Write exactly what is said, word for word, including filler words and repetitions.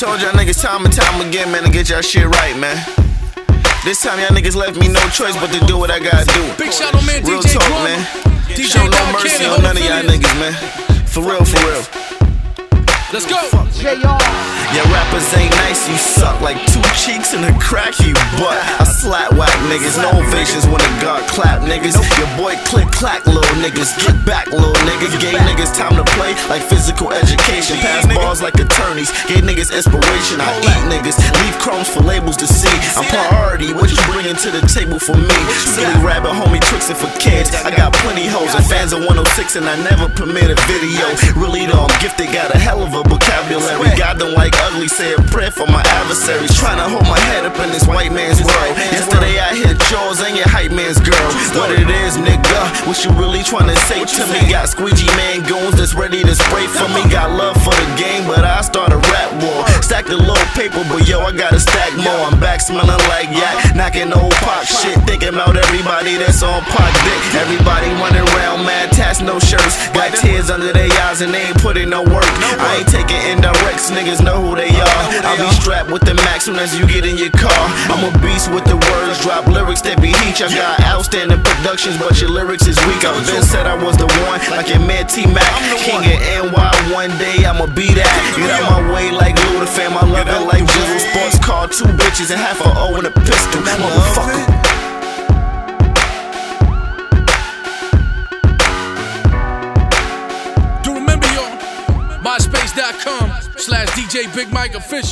Told y'all niggas time and time again, man, to get y'all shit right, man. This time y'all niggas left me no choice but to do what I gotta do. Big shout out, man. Real D J talk, Drama. man. D J Show no Don mercy Cannon, on none of y'all niggas, man. For real, for real. Let's go. Yeah, rappers ain't nice, you suck like two cheeks in a crack, you butt. I slap whack niggas, no ovations when the God clap niggas. Your boy click clack, little niggas. Get back, little niggas. Gay niggas time to play like physical education. Pass balls like attorneys. Gay niggas inspiration. I eat niggas, leave crumbs for labels to see. I'm priority, what you bringing to the table for me? Silly rabbit, homie, tricks for kids. I got plenty hoes and fans of one oh six, and I never permit a video. Really though, I'm gifted, got a hell of a vocabulary. God don't like ugly, say a prayer for my adversaries. Trying to hold my head up in this white man's world. Yesterday I hit Jaws and your hype man's girl. What it is, nigga, what you really trying to say to me? Got squeegee man goons that's ready to spray for me. Got love for the game, but I start a rap war. Stack the little paper, but yo, I gotta stack more. I'm back smelling like yak, knocking old pop shit. Thinking about everybody that's on pot dick. Everybody running around mad tats, no shirts. Got tears under their eyes and they ain't putting no work. I ain't taking indirects, niggas know who they are. I'll be strapped with the max soon as you get in your car. I'm a beast with the words, drop lyrics that be heat. I got outstanding productions, but your lyrics is weak. I've been said I was the one, like your man T-Mac. King of N Y, one day I'ma be that. Get out my way like Luda fam, I love it like Jizzle. Sports car, two bitches and half a O and a pistol. Motherfucker. Do remember, y'all, myspace dot com slash D J Big Mike Official.